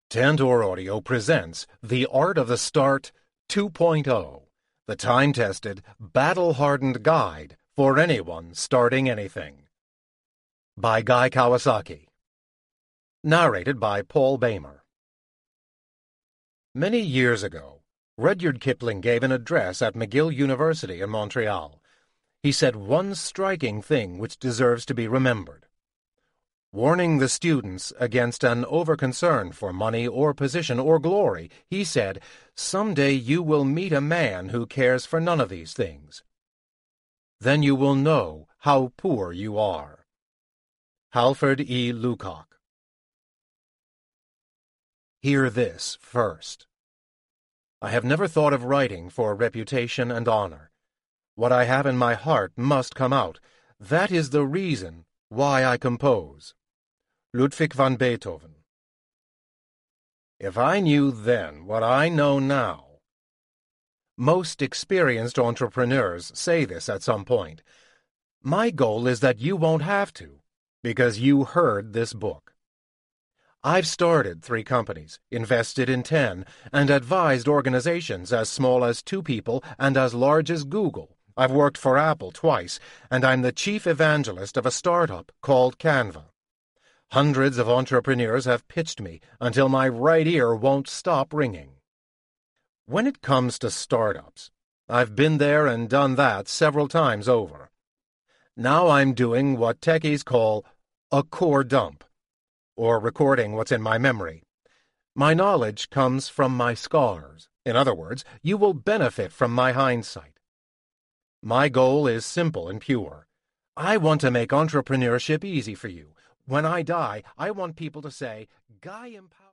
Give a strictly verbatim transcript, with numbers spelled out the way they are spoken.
Tantor Audio presents The Art of the Start two point oh, the time-tested, battle-hardened guide for anyone starting anything. By Guy Kawasaki. Narrated by Paul Bamer. Many years ago, Rudyard Kipling gave an address at McGill University in Montreal. He said one striking thing which deserves to be remembered. Warning the students against an overconcern for money or position or glory, he said, "Someday you will meet a man who cares for none of these things. Then you will know how poor you are." Halford E. Lucock. Hear this first. I have never thought of writing for reputation and honor. What I have in my heart must come out. That is the reason why I compose. Ludwig van Beethoven. If I knew then what I know now. Most experienced entrepreneurs say this at some point. My goal is that you won't have to, because you heard this book. I've started three companies, invested in ten, and advised organizations as small as two people and as large as Google. I've worked for Apple twice, and I'm the chief evangelist of a startup called Canva. Hundreds of entrepreneurs have pitched me until my right ear won't stop ringing. When it comes to startups, I've been there and done that several times over. Now I'm doing what techies call a core dump, or recording what's in my memory. My knowledge comes from my scars. In other words, you will benefit from my hindsight. My goal is simple and pure. I want to make entrepreneurship easy for you. When I die, I want people to say, Guy empowered.